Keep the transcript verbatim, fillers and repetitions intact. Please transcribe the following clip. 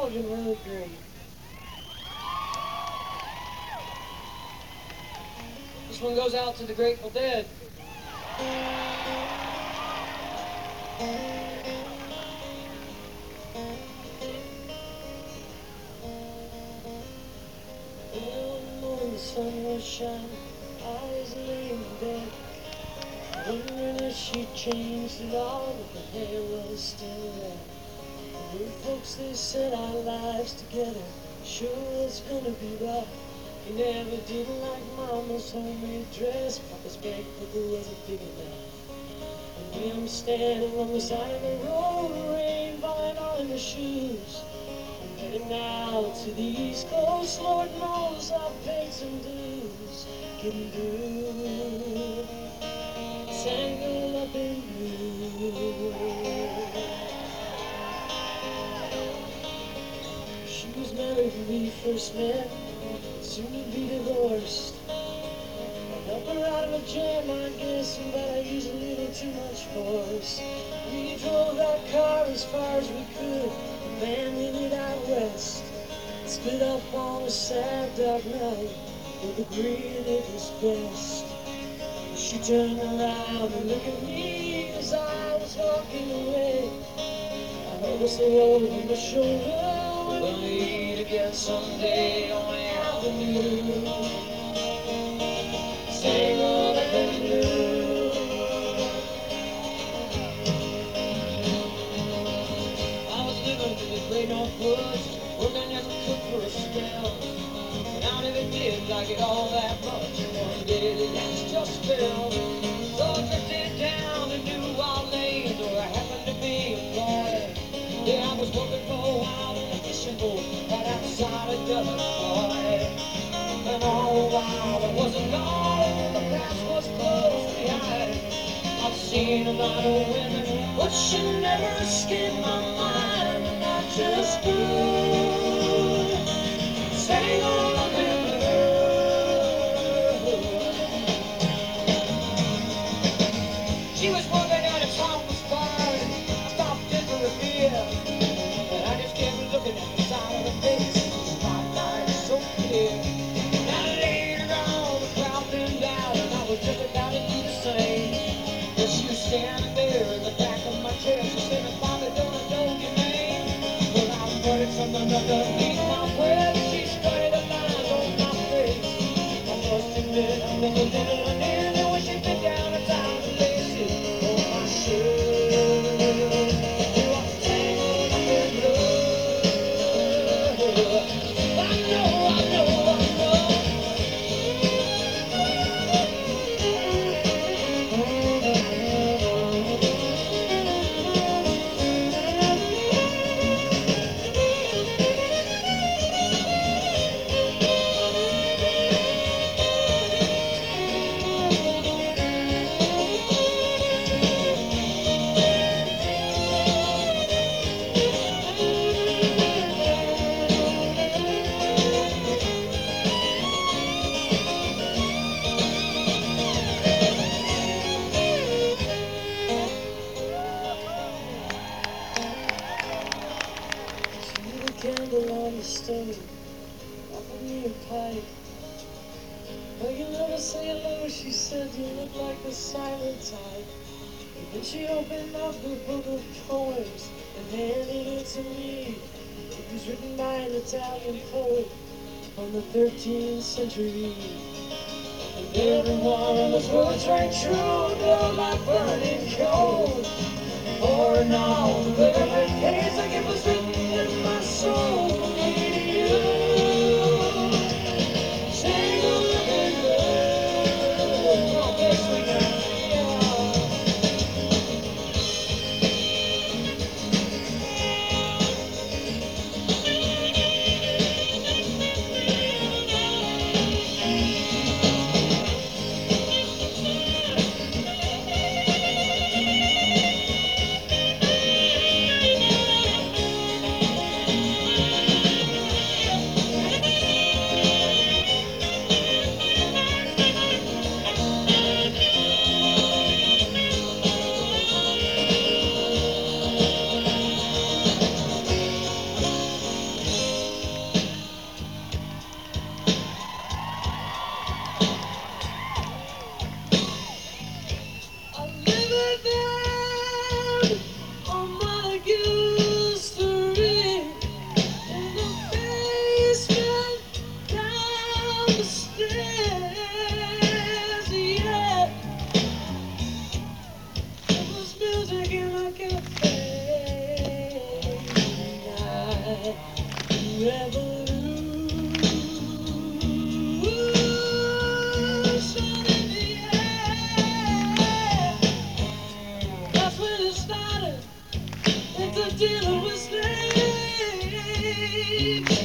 Belgium really great. This one goes out to the Grateful Dead. One morning the sun was shining, I was laying in bed, wondering if she changed at all, but the hair was still red. The folks, they said our lives together sure was gonna be rough. You never did like Mama's homemade dress, Papa's bank book wasn't big enough. And me, I'm standing on the side of the road, rain falling all in my shoes. I'm headed now to the East Coast, Lord knows I've paid some dues. Getting through, tangled up in blue. She was married when we first met, soon to be divorced. I helped her out of a jam, I guess, but I used a little too much force. We drove that car as far as we could, abandoned it out west. Split up on a sad dark night, but agreed it was best. She turned around and looked at me as I was walking away. I heard her say over my shoulder, we'll meet again someday on the avenue. Tangled up in blue. I was living in the great North Woods, working as a cook for a spell. And I never did like it all that much. One day the gas just fell. So I drifted down to New Orleans, where I happened to be employed. Yeah, I was working for a while in a fishing boat right outside of Detroit. And all the while I wasn't gone, the past was close behind. I've seen a lot of women, but she never escaped my mind. And I just grew tangled up in blue. She was working at a chocolate bar, and I stopped in for a beer. And I just kept looking at the side of her face, the spotlight is so clear. Now later on, the crowd thinned out, and I was just about to do the same. But she was standing there in the back of my chair. She said, Bobby, don't I know your name? Well, I muttered something underneath my breath. She studied the lines on my face. I must admit, I never did it. I didn't know when she bent down and tied the laces on my shirt. You are tangled up in love. I know, I know, I know. Candle on the stove, offered me a pipe. Oh, you never say hello, she said, you look like the silent type. And then she opened up her book of poems and handed it to me. It was written by an Italian poet from the thirteenth century. And every one of those words rang true, though like burning coal. For in all the very page, like it was written in my soul, from me to you. Tangled up in love. Oh, yes, we got Revolution in the air. That's when it started. Into dealing with slaves.